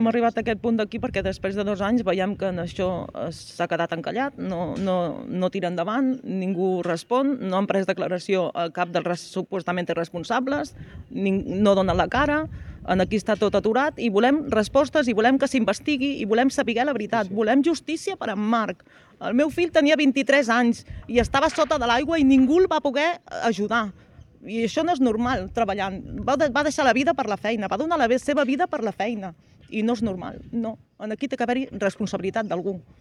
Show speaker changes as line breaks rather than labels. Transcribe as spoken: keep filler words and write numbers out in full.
Hem arribat a aquest punt d'aquí perquè després de dos anys veiem que això s'ha quedat encallat, no, no, no tira endavant, ningú respon, no han pres declaració a cap dels supuestament responsables, no donen la cara, aquí està tot aturat i volem respostes i volem que s'investigui i volem saber la veritat, volem justícia per en Marc. El meu fill tenia vint-i-tres anys i estava sota de l'aigua i ningú el va poder ajudar. I això no és normal, treballant. Va deixar la vida per la feina, va donar la seva vida per la feina. I no és normal, no. Aquí té que haver-hi responsabilitat d'algú.